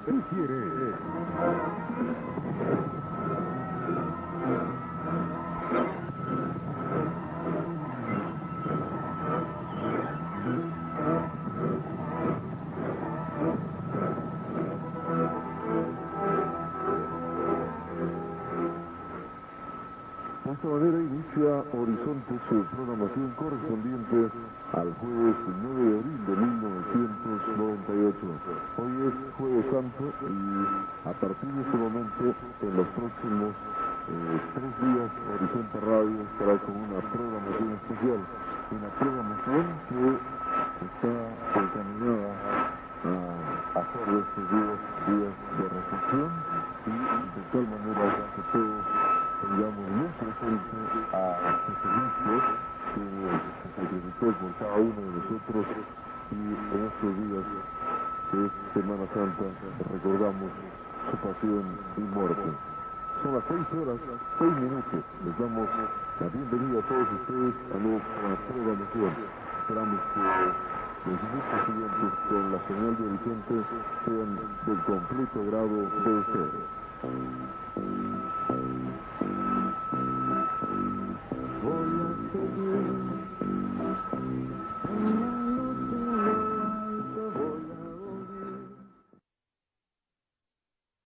Él quiere. De esta manera inicia Horizonte su programación correspondiente al jueves 9 de abril de 1998. Hoy es Jueves Santo y a partir de este momento, en los próximos 3 días, Horizonte Radio estará con una programación especial. Una programación que está encaminada a hacer de estos días de reflexión y de tal manera que todos tengamos muy presente a Jesucristo que se sacrificó por cada uno de nosotros y en estos días de Semana Santa recordamos su pasión y muerte. Son las 6 horas, 6 minutos. Les damos la bienvenida a todos ustedes a nuestra programación. Esperamos que los minutos siguientes con la señal de Horizonte sean del completo agrado de ustedes.